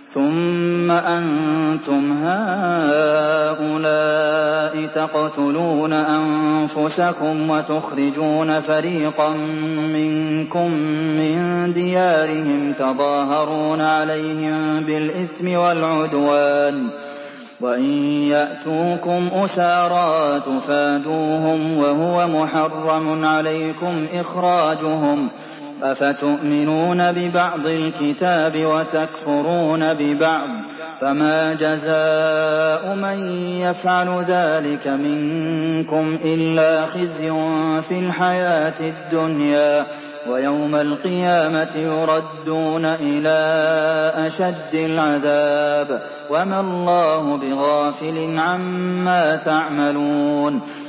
ثم أنتم هؤلاء تقتلون أنفسكم وتخرجون فريقا منكم من ديارهم تظاهرون عليهم بالإثم والعدوان وإن يأتوكم أسارى تفادوهم وهو محرم عليكم إخراجهم أفتؤمنون ببعض الكتاب وتكفرون ببعض فما جزاء من يفعل ذلك منكم إلا خزي في الحياة الدنيا ويوم القيامة يردون إلى أشد العذاب وما الله بغافل عما تعملون